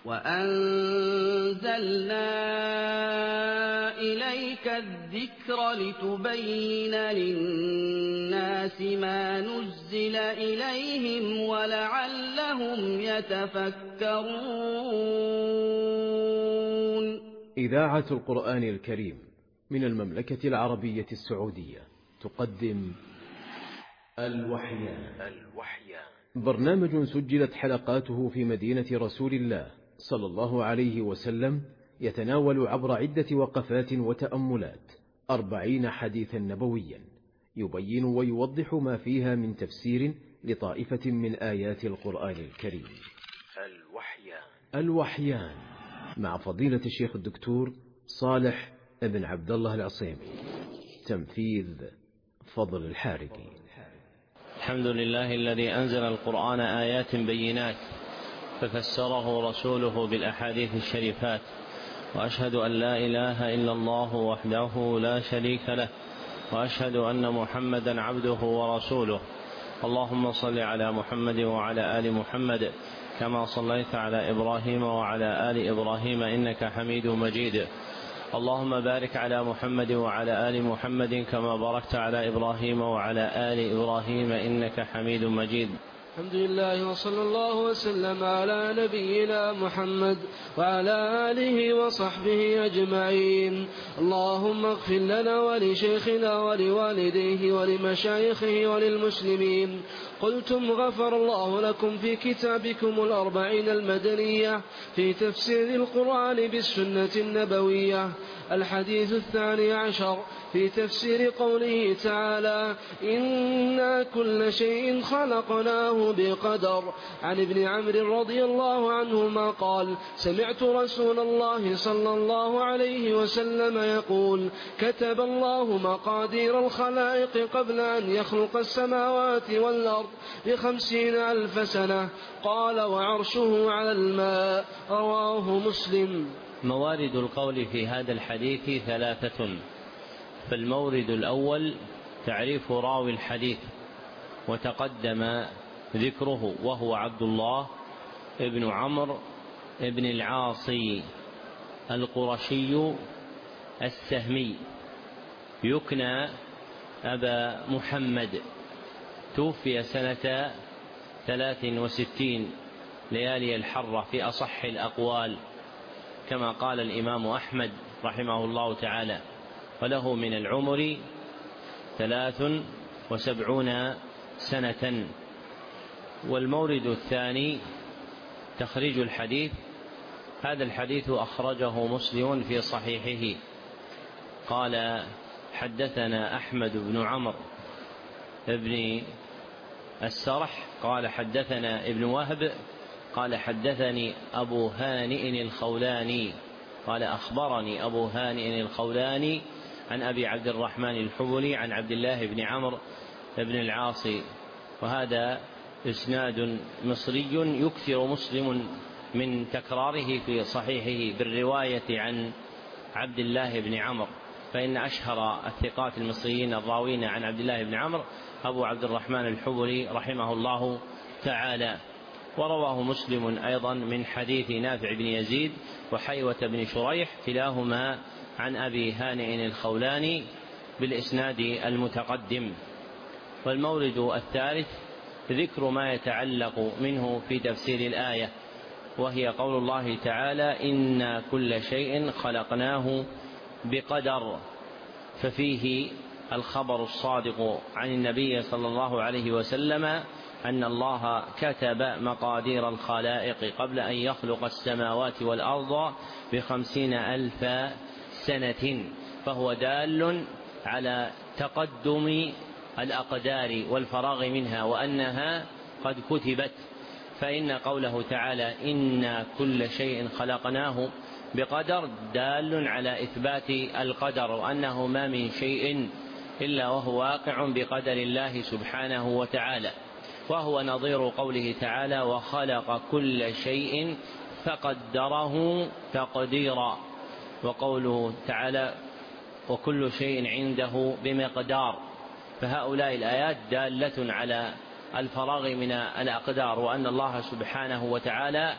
وَأَنزَلْنَا إِلَيْكَ الذِّكْرَ لِتُبَيِّنَ لِلنَّاسِ مَا نُزِّلَ إِلَيْهِمْ وَلَعَلَّهُمْ يَتَفَكَّرُونَ. إذاعة القرآن الكريم من المملكة العربية السعودية تقدم الوحيان، برنامج سجلت حلقاته في مدينة رسول الله صلى الله عليه وسلم، يتناول عبر عدة وقفات وتأملات 40 حديثا نبويا، يبين ويوضح ما فيها من تفسير لطائفة من آيات القرآن الكريم. الوحيان مع فضيلة الشيخ الدكتور صالح ابن عبد الله العصيمي، تنفيذ فضل الحارقي. الحمد لله الذي أنزل القرآن آيات بينات ففسره رسوله بالأحاديث الشريفات، وأشهد أن لا إله إلا الله وحده لا شريك له، وأشهد أن محمدا عبده ورسوله. اللهم صل على محمد وعلى آل محمد كما صليت على إبراهيم وعلى آل إبراهيم إنك حميد مجيد. اللهم بارك على محمد وعلى آل محمد كما باركت على إبراهيم وعلى آل إبراهيم إنك حميد مجيد. الحمد لله وصلى الله وسلم على نبينا محمد وعلى آله وصحبه أجمعين. اللهم اغفر لنا ولشيخنا ولوالديه ولمشايخه وللمسلمين. قلتم غفر الله لكم في كتابكم 40 المدنية في تفسير القرآن بالسنة النبوية. الحديث 12 في تفسير قوله تعالى: إنا كل شيء خلقناه بقدر. عن ابن عمرو رضي الله عنهما قال: سمعت رسول الله صلى الله عليه وسلم يقول: كتب الله مقادير الخلائق قبل أن يخلق السماوات والأرض ب50,000 سنة. قال: وعرشه على الماء. رواه مسلم. موارد القول في هذا الحديث 3. فالمورد الأول تعريف راوي الحديث، وتقدم ذكره، وهو عبد الله ابن عمرو ابن العاصي القرشي السهمي، يكنى أبا محمد، توفي سنة 63 ليالي الحرة في أصح الأقوال، كما قال الإمام أحمد رحمه الله تعالى، وله من العمر 73 سنة. والمورد الثاني تخريج الحديث. هذا الحديث أخرجه مسلم في صحيحه. قال: حدثنا أحمد بن عمرو ابن السرح قال: حدثنا ابن وهب قال: حدثني أبو هانئ الخولاني قال: أخبرني أبو هانئ الخولاني عن أبي عبد الرحمن الحبلي عن عبد الله بن عمرو بن العاص. وهذا إسناد مصري يكثر مسلم من تكراره في صحيحه بالرواية عن عبد الله بن عمرو، فإن أشهر الثقات المصريين الراوين عن عبد الله بن عمرو أبو عبد الرحمن الحبلي رحمه الله تعالى. ورواه مسلم أيضا من حديث نافع بن يزيد وحيوة بن شريح، كلاهما عن أبي هانئ الخولاني بالإسناد المتقدم. والمورد الثالث ذكر ما يتعلق منه في تفسير الآية، وهي قول الله تعالى: إنا كل شيء خلقناه بقدر. ففيه الخبر الصادق عن النبي صلى الله عليه وسلم أن الله كتب مقادير الخلائق قبل أن يخلق السماوات والأرض ب50,000 سنة، فهو دال على تقدم الأقدار والفراغ منها، وأنها قد كتبت. فإن قوله تعالى: إنا كل شيء خلقناه بقدر دال على إثبات القدر، وأنه ما من شيء إلا وهو واقع بقدر الله سبحانه وتعالى. وهو نظير قوله تعالى: وخلق كل شيء فقدره تقديرا. وقوله تعالى: وكل شيء عنده بمقدار. فهؤلاء الآيات دالة على الفراغ من الأقدار، وأن الله سبحانه وتعالى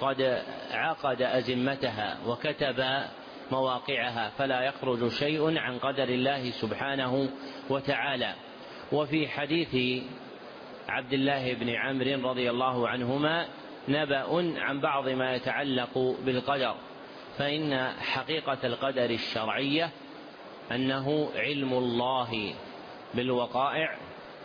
قد عقد أزمتها وكتب مواقعها، فلا يخرج شيء عن قدر الله سبحانه وتعالى. وفي حديث عبد الله بن عمرو رضي الله عنهما نبأ عن بعض ما يتعلق بالقدر، فإن حقيقة القدر الشرعية أنه علم الله بالوقائع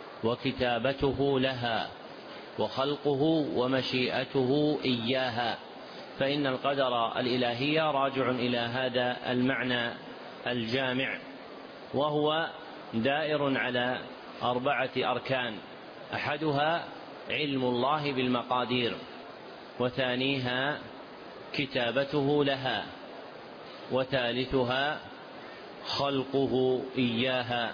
وكتابته لها وخلقه ومشيئته إياها، فإن القدر الإلهي راجع إلى هذا المعنى الجامع، وهو دائر على 4 أركان: أحدها علم الله بالمقادير، وثانيها كتابته لها، وثالثها خلقه إياها،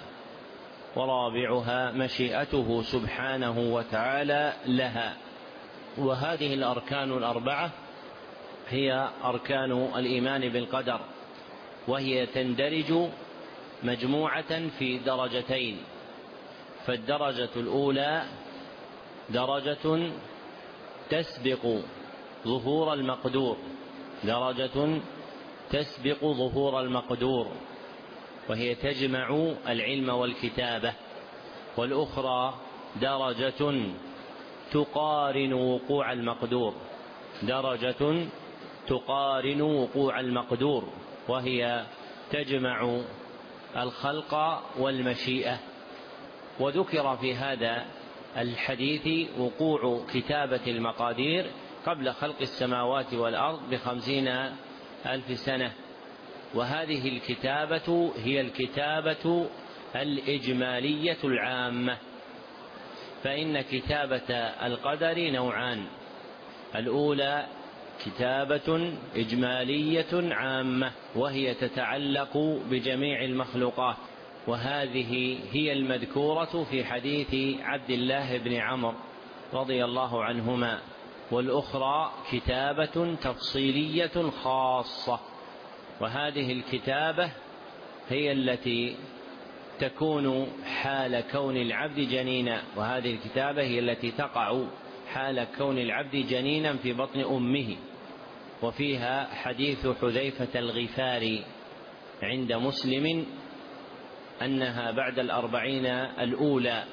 ورابعها مشيئته سبحانه وتعالى لها. وهذه الأركان 4 هي أركان الإيمان بالقدر، وهي تندرج مجموعة في درجتين. فالدرجة الأولى درجة تسبق ظهور المقدور، درجة تسبق ظهور المقدور، وهي تجمع العلم والكتابة. والأخرى درجة تقارن وقوع المقدور، درجة تقارن وقوع المقدور، وهي تجمع الخلق والمشيئة. وذكر في هذا الحديث وقوع كتابة المقادير قبل خلق السماوات والأرض ب50,000 سنة، وهذه الكتابة هي الكتابة الإجمالية العامة. فإن كتابة القدر نوعان: الأولى كتابة إجمالية عامة، وهي تتعلق بجميع المخلوقات، وهذه هي المذكورة في حديث عبد الله بن عمرو رضي الله عنهما. والأخرى كتابة تفصيلية خاصة، وهذه الكتابة هي التي تكون حال كون العبد جنينا، وهذه الكتابة هي التي تقع حال كون العبد جنينا في بطن أمه. وفيها حديث حذيفة الغفاري عند مسلم أنها بعد 40 الأولى،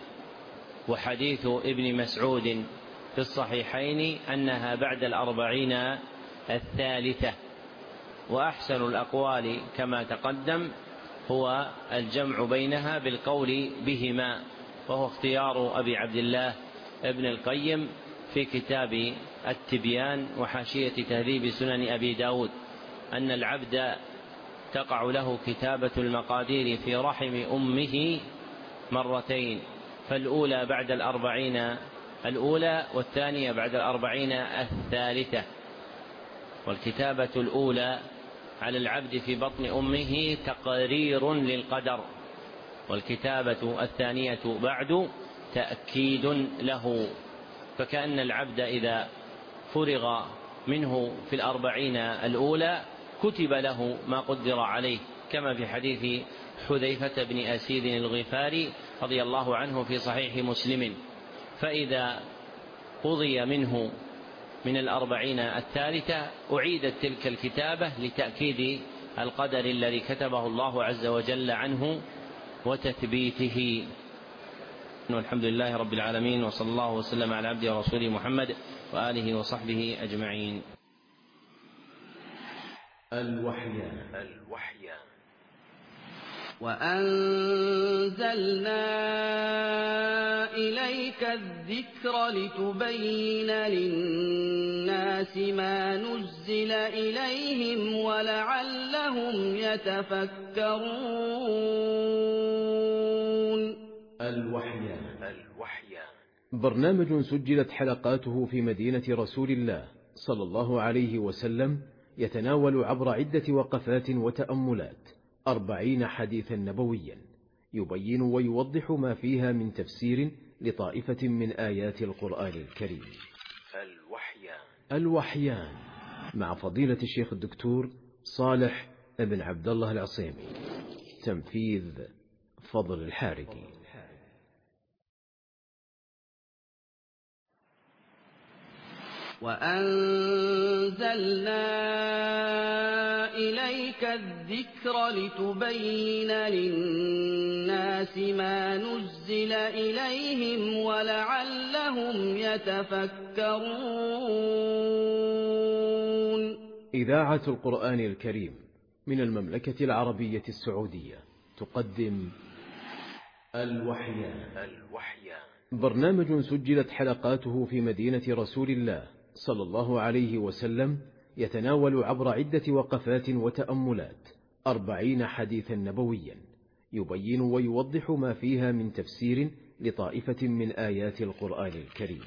وحديث ابن مسعود في الصحيحين أنها بعد 40 الثالثة. وأحسن الأقوال كما تقدم هو الجمع بينها بالقول بهما، وهو اختيار أبي عبد الله ابن القيم في كتاب التبيان وحاشية تهذيب سنن أبي داود، أن العبد تقع له كتابة المقادير في رحم أمه 2 مرتين، فالأولى بعد 40 الأولى، والثانية بعد 40 الثالثة. والكتابة الأولى على العبد في بطن أمه تقرير للقدر، والكتابة الثانية بعد تأكيد له. فكأن العبد إذا فرغ منه في 40 الأولى كتب له ما قدر عليه، كما في حديث حذيفة بن أسيد الغفاري رضي الله عنه في صحيح مسلم. فإذا قضي منه من 40 الثالثة أعيدت تلك الكتابة لتأكيد القدر الذي كتبه الله عز وجل عنه وتثبيته. والحمد لله رب العالمين، وصلى الله وسلم على عبده ورسوله محمد وآله وصحبه أجمعين. الوحيان. وأنزلنا إليك الذكر لتبين للناس ما نزل إليهم ولعلهم يتفكرون. الوحيان. برنامج سجلت حلقاته في مدينة رسول الله صلى الله عليه وسلم، يتناول عبر عدة وقفات وتأملات 40 حديثا نبويا، يبين ويوضح ما فيها من تفسير لطائفة من آيات القرآن الكريم. الوحيان مع فضيلة الشيخ الدكتور صالح بن عبد الله العصيمي، تنفيذ فضل الحارقي. وأنزلنا أَنزَلْنَا إِلَيْكَ الذِّكْرَ لِتُبَيِّنَ لِلنَّاسِ مَا نُزِّلَ إِلَيْهِمْ وَلَعَلَّهُمْ يَتَفَكَّرُونَ. إذاعة القرآن الكريم من المملكة العربية السعودية تقدم الوحيان. برنامج سجلت حلقاته في مدينة رسول الله صلى الله عليه وسلم، يتناول عبر عدة وقفات وتأملات 40 حديثا نبويا، يبين ويوضح ما فيها من تفسير لطائفة من آيات القرآن الكريم.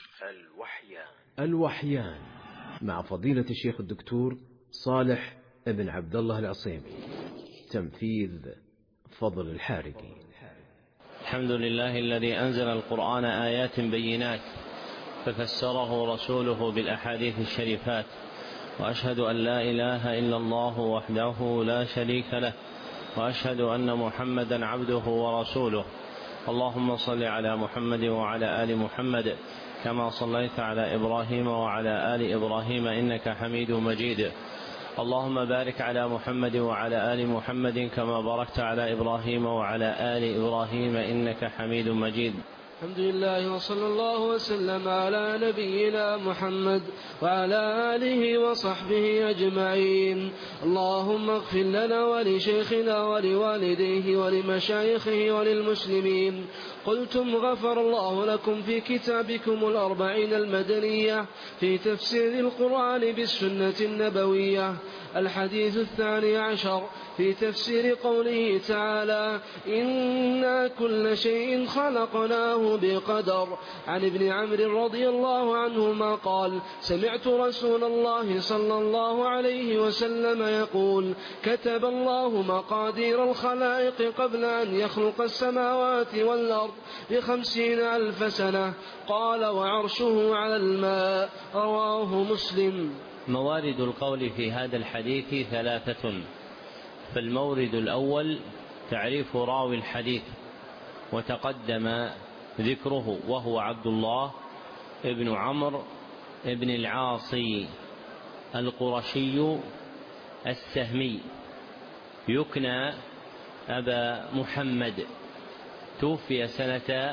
الوحيان مع فضيلة الشيخ الدكتور صالح بن عبد الله العصيمي، تنفيذ فضل الحارقي. الحمد لله الذي أنزل القرآن آيات بينات ففسره رسوله بالأحاديث الشريفات، وأشهد أن لا إله إلا الله وحده لا شريك له، وأشهد أن محمدا عبده ورسوله. اللهم صل على محمد وعلى آل محمد كما صليت على إبراهيم وعلى آل إبراهيم إنك حميد مجيد. اللهم بارك على محمد وعلى آل محمد كما باركت على إبراهيم وعلى آل إبراهيم إنك حميد مجيد. الحمد لله وصلى الله وسلم على نبينا محمد وعلى آله وصحبه أجمعين. اللهم اغفر لنا ولشيخنا ولوالديه ولمشايخه وللمسلمين. قلتم غفر الله لكم في كتابكم 40 المدنية في تفسير القرآن بالسنة النبوية. الحديث 12 في تفسير قوله تعالى: إنا كل شيء خلقناه بقدر. عن ابن عمرو رضي الله عنهما قال: سمعت رسول الله صلى الله عليه وسلم يقول: كتب الله مقادير الخلائق قبل أن يخلق السماوات والأرض ب50,000 سنة. قال: وعرشه على الماء. رواه مسلم. موارد القول في هذا الحديث 3. فالمورد الأول تعريف راوي الحديث، وتقدم ذكره، وهو عبد الله ابن عمرو ابن العاصي القرشي السهمي، يكنى أبا محمد، توفي سنة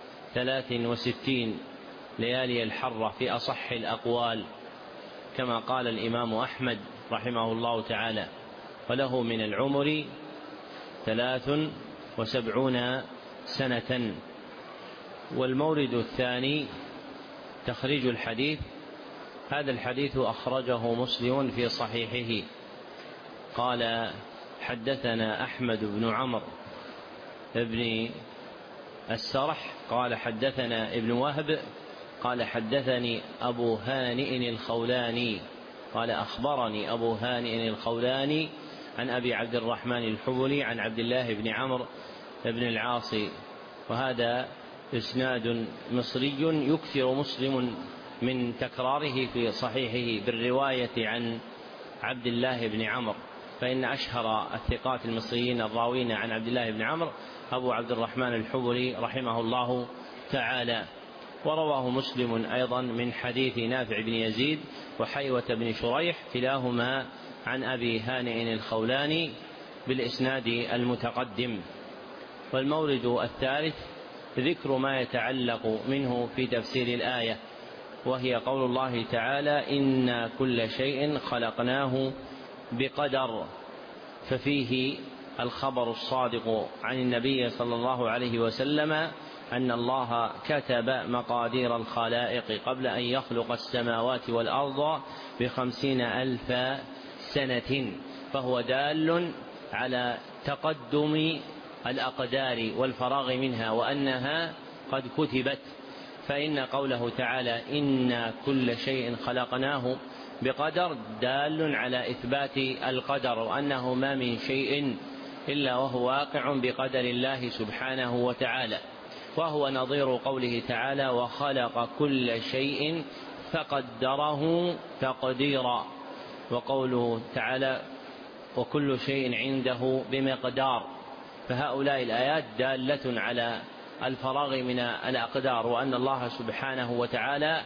63 ليالي الحرة في أصح الأقوال، كما قال الإمام أحمد رحمه الله تعالى، وله من العمر 73 سنة. والمورد الثاني تخريج الحديث. هذا الحديث أخرجه مسلم في صحيحه. قال: حدثنا أحمد بن عمرو بن السرح قال: حدثنا ابن وهب قال: حدثني أبو هانئ الخولاني قال: أخبرني أبو هانئ الخولاني عن أبي عبد الرحمن الحبلي عن عبد الله بن عمرو بن العاص. وهذا إسناد مصري يكثر مسلم من تكراره في صحيحه بالرواية عن عبد الله بن عمرو، فإن أشهر الثقات المصريين الراوين عن عبد الله بن عمرو أبو عبد الرحمن الحبلي رحمه الله تعالى. ورواه مسلم أيضا من حديث نافع بن يزيد وحيوة بن شريح، كلاهما عن أبي هانئ الخولاني بالإسناد المتقدم. والمورد الثالث ذكر ما يتعلق منه في تفسير الآية، وهي قول الله تعالى: إنا كل شيء خلقناه بقدر. ففيه الخبر الصادق عن النبي صلى الله عليه وسلم أن الله كتب مقادير الخلائق قبل أن يخلق السماوات والأرض ب50,000 سنة، فهو دال على تقدم الأقدار والفراغ منها، وأنها قد كتبت. فإن قوله تعالى: إنا كل شيء خلقناه بقدر دال على إثبات القدر، وأنه ما من شيء إلا وهو واقع بقدر الله سبحانه وتعالى. وهو نظير قوله تعالى: وخلق كل شيء فقدره تقديرا. وقوله تعالى: وكل شيء عنده بمقدار. فهؤلاء الآيات دالة على الفراغ من الأقدار، وأن الله سبحانه وتعالى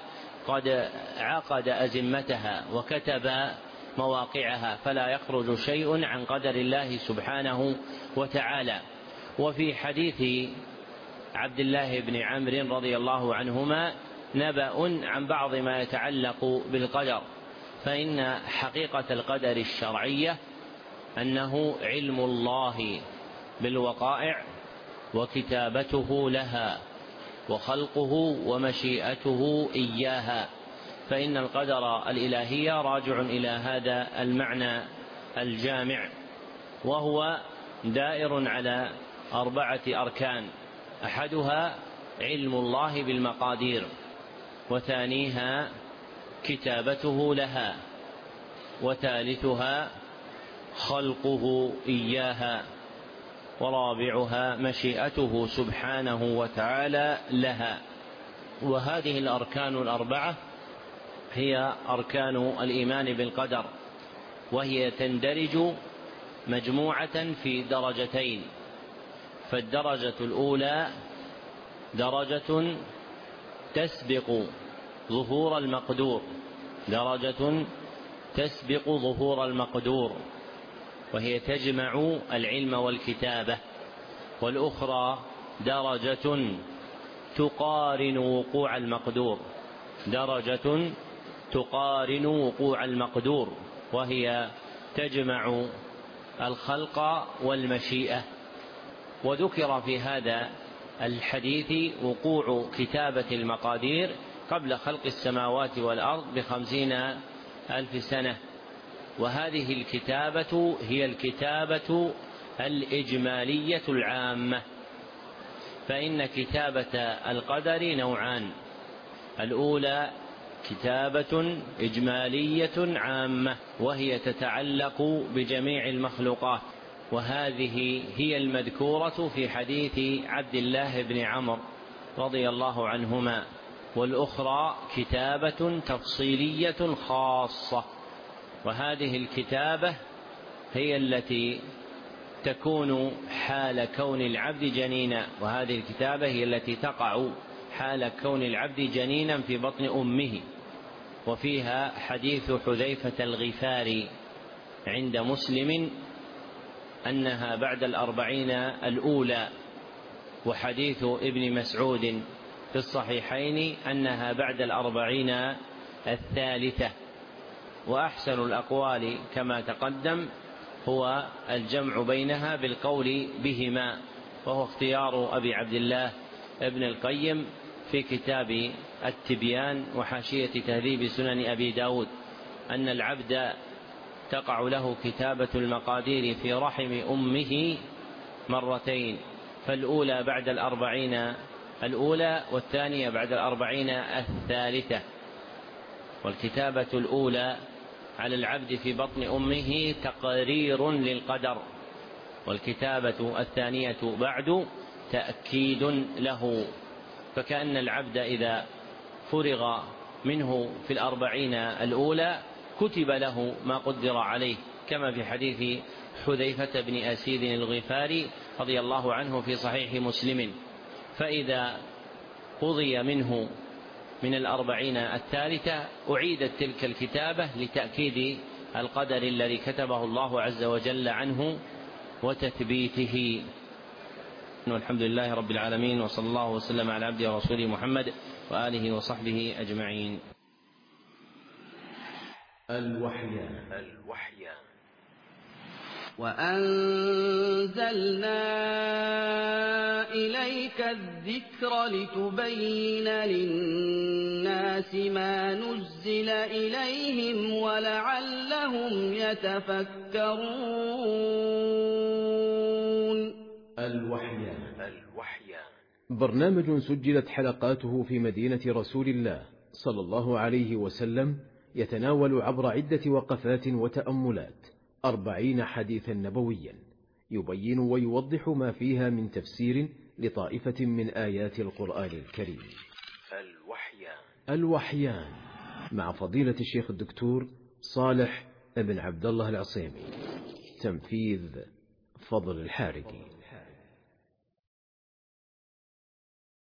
قد عقد أزمتها وكتب مواقعها، فلا يخرج شيء عن قدر الله سبحانه وتعالى. وفي حديث عبد الله بن عمرو رضي الله عنهما نبأ عن بعض ما يتعلق بالقدر، فإن حقيقة القدر الشرعية أنه علم الله بالوقائع وكتابته لها وخلقه ومشيئته إياها، فإن القدر الإلهي راجع إلى هذا المعنى الجامع، وهو دائر على 4 أركان: أحدها علم الله بالمقادير، وثانيها كتابته لها، وثالثها خلقه إياها، ورابعها مشيئته سبحانه وتعالى لها. وهذه الأركان 4 هي أركان الإيمان بالقدر، وهي تندرج مجموعة في درجتين. فالدرجة الأولى درجة تسبق ظهور المقدور، درجة تسبق ظهور المقدور، وهي تجمع العلم والكتابة. والأخرى درجة تقارن وقوع المقدور، درجة تقارن وقوع المقدور، وهي تجمع الخلق والمشيئة. وذكر في هذا الحديث وقوع كتابة المقادير قبل خلق السماوات والأرض ب50,000 سنة، وهذه الكتابة هي الكتابة الإجمالية العامة. فإن كتابة القدر نوعان: الأولى كتابة إجمالية عامة، وهي تتعلق بجميع المخلوقات، وهذه هي المذكورة في حديث عبد الله بن عمرو رضي الله عنهما. والأخرى كتابة تفصيلية خاصة، وهذه الكتابة هي التي تكون حال كون العبد جنينا، وهذه الكتابة هي التي تقع حال كون العبد جنينا في بطن أمه. وفيها حديث حذيفة الغفاري عند مسلم أنها بعد 40 الأولى، وحديث ابن مسعود في الصحيحين أنها بعد 40 الثالثة. وأحسن الأقوال كما تقدم هو الجمع بينها بالقول بهما، وهو اختيار أبي عبد الله ابن القيم في كتاب التبيان وحاشية تهذيب سنن أبي داود، أن العبد تقع له كتابة المقادير في رحم أمه 2 فالأولى بعد 40 الأولى، والثانية بعد 40 الثالثة. والكتابة الأولى على العبد في بطن أمه تقرير للقدر، والكتابة الثانية بعد تأكيد له. فكأن العبد إذا فرغ منه في 40 الأولى كتب له ما قدر عليه، كما في حديث حذيفة بن أسيد الغفاري رضي الله عنه في صحيح مسلم. فإذا قضي منه من 40 الثالثة أعيدت تلك الكتابة لتأكيد القدر الذي كتبه الله عز وجل عنه وتثبيته. والحمد لله رب العالمين، وصلى الله وسلم على عبده ورسوله محمد وآله وصحبه أجمعين. الوحيان. وأنزلنا إليك الذكر لتبين للناس ما نزل إليهم ولعلهم يتفكرون. الوحيان. برنامج سجلت حلقاته في مدينة رسول الله صلى الله عليه وسلم، يتناول عبر عدة وقفات وتأملات 40 حديثا نبويا، يبين ويوضح ما فيها من تفسير لطائفة من آيات القرآن الكريم. الوحيان مع فضيلة الشيخ الدكتور صالح بن عبد الله العصيمي، تنفيذ فضل الحارقي.